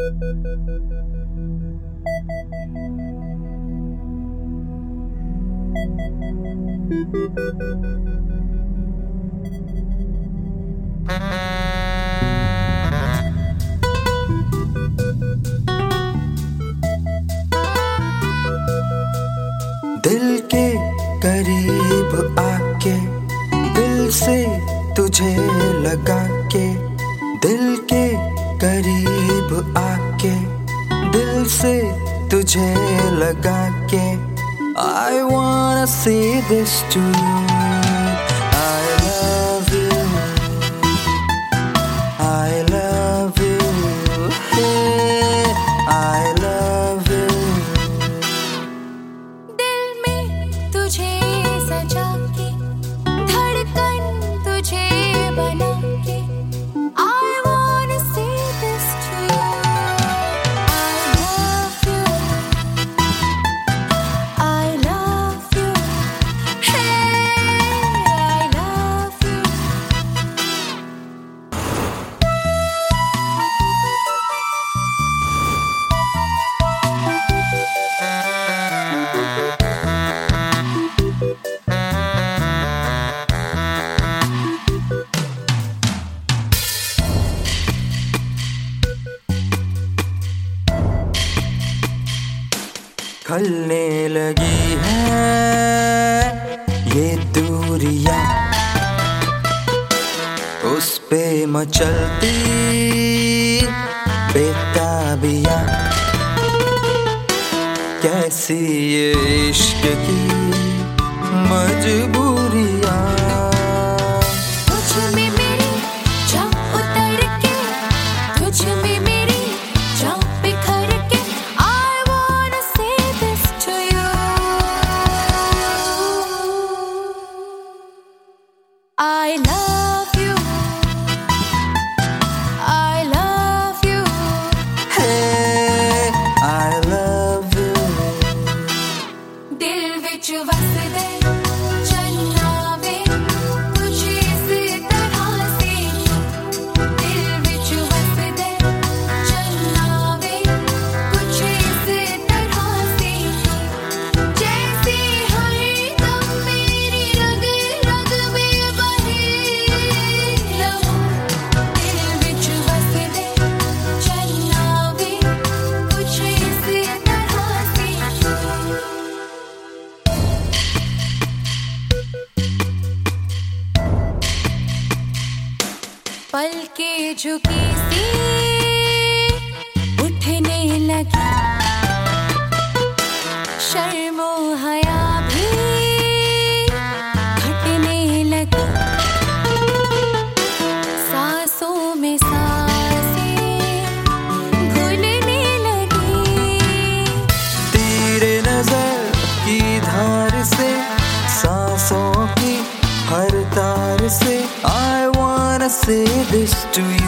दिल के करीब आके, दिल से तुझे लगा के, दिल के करीब आके, दिल से तुझे लगा के, I wanna say this to you, I love you, I love you, hey, I love you. दिल में तुझे सजा के, धड़कन तुझे बना के, I wanna say this to you, I love you, I love you, hey, I love you. खलने लगी है ये दूरियां, उस पे मचलती बेताबियां, कैसी ये इश्क की मजबूरियां। तुझ में मेरी जान उतर के, तुझ में मेरी जान बिखर के, I wanna say this to you, I love you, I love you, Hey, I love you. दिल विच वसदे चन्ना वे तुझे इस तरह से, दिल विच वसदे चन्ना वे तुझे इस तरह से, जैसे हर दम मेरी रग रग में बहे लहू, दिल विच वसदे चन्ना वे तुझे इस तरह से। पलके झुकी सी उठने लगी, शर्मो हया भी घटने लगी, सांसों में सांसें घुलने लगी, तेरे नजर की धार से, सांसों की हर तार से, I wanna say this to you.